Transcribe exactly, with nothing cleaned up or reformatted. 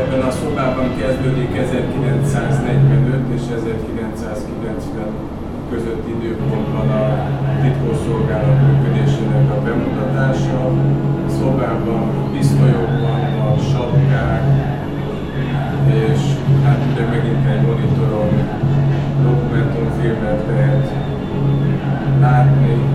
ebben a szobában kezdődik ezerkilencszáznegyvenöt és ezerkilencszázkilencven közötti időpontban a titkosszolgálat működésének a bemutatása. A szobában pisztolyok vannak, sapkák, és hát ugye megint egy monitoron dokumentumfilmet lehet látni.